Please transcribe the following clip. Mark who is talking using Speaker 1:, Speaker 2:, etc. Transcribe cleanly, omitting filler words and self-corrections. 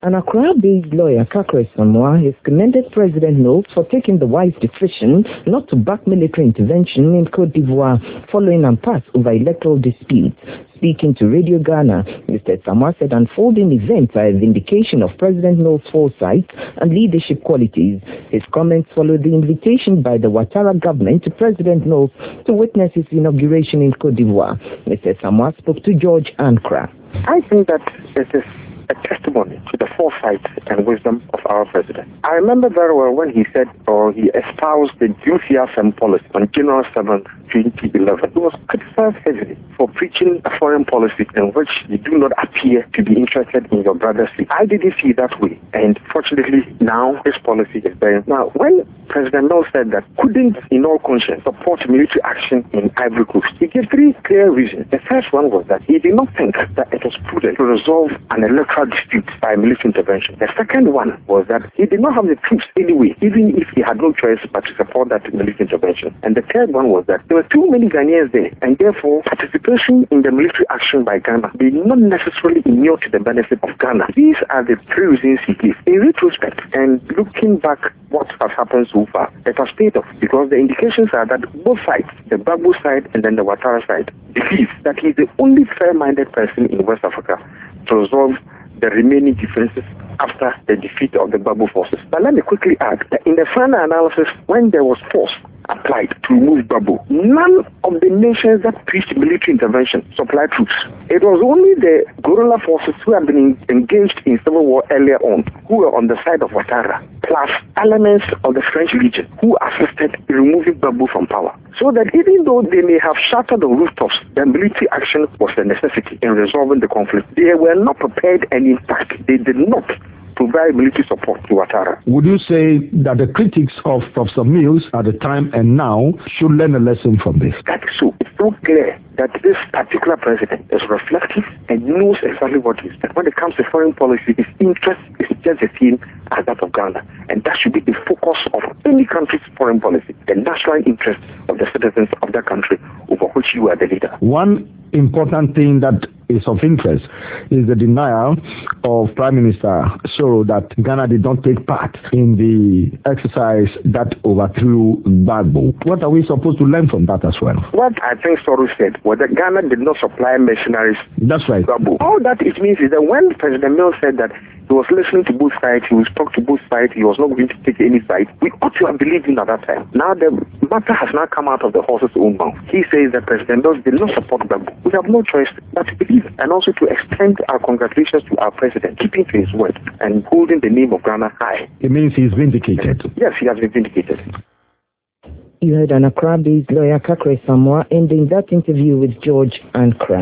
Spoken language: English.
Speaker 1: An Accra-based lawyer, Kakre Samoa, has commended President Knowles for taking the wise decision not to back military intervention in Cote d'Ivoire following impasse over electoral disputes. Speaking to Radio Ghana, Mr. Samoa said unfolding events are a vindication of President Knowles' foresight and leadership qualities. His comments followed the invitation by the Ouattara government to President Knowles to witness his inauguration in Cote d'Ivoire. Mr. Samoa spoke to George Ankra.
Speaker 2: I think that it is a testimony to the foresight and wisdom of our president. I remember very well when he said, or he espoused the DUFIAFM policy on January 7, 2011. He was criticized heavily for preaching a foreign policy in which you do not appear to be interested in your brother's seat. I didn't see it that way, and fortunately now this policy is there. Now, when President Knowles said that couldn't in all conscience support military action in Ivory Coast, he gave three clear reasons. The first one was that he did not think that it was prudent to resolve an electoral dispute by military intervention. The second one was that he did not have the troops anyway, even if he had no choice but to support that military intervention. And the third one was that there were too many Ghanaians there, and therefore participation in the military action by Ghana did not necessarily inure to the benefit of Ghana. These are the three reasons he gave. In retrospect, and looking back what has happened so far, it has paid off, because the indications are that both sides, the Gbagbo side and then the Ouattara side, believe that he is the only fair-minded person in West Africa to resolve the remaining differences after the defeat of the Gbagbo forces. But let me quickly add that in the final analysis, when there was force applied to remove Gbagbo, none of the nations that preached military intervention supplied troops. It was only the guerrilla forces who had been engaged in civil war earlier on, who were on the side of Ouattara, plus elements of the French Legion, who assisted in removing Gbagbo from power. So that even though they may have shattered the rooftops, the military action was a necessity in resolving the conflict. They were not prepared, and in fact, they did not provide military support to Ouattara.
Speaker 3: Would you say that the critics of Professor Mills at the time and now should learn a lesson from this?
Speaker 2: That is so. It's so clear that this particular president is reflective and knows exactly what he's done. When it comes to foreign policy, his interest is just the same as that of Ghana. And that should be the focus of any country's foreign policy, the national interest of the citizens of that country over which you are the leader.
Speaker 3: One important thing that is of interest is the denial of Prime Minister Soro that Ghana did not take part in the exercise that overthrew Gbagbo. What are we supposed to learn from that as well?
Speaker 2: What I think Soro said was that Ghana did not supply mercenaries.
Speaker 3: That's right.
Speaker 2: Gbagbo. All that it means is that when President Mills said that he was listening to both sides, he was talking to both sides, he was not going to take any side, we ought to have believed him at that time. Now the matter has now come out of the horse's own mouth. He says that President Mills did not support Gbagbo. We have no choice but to believe, and also to extend our congratulations to our president, keeping to his word and holding the name of Ghana high.
Speaker 3: It means he's vindicated.
Speaker 2: Yes, he has been vindicated.
Speaker 1: You heard an Accra-based lawyer, Kakre Samoa, ending that interview with George Ankra.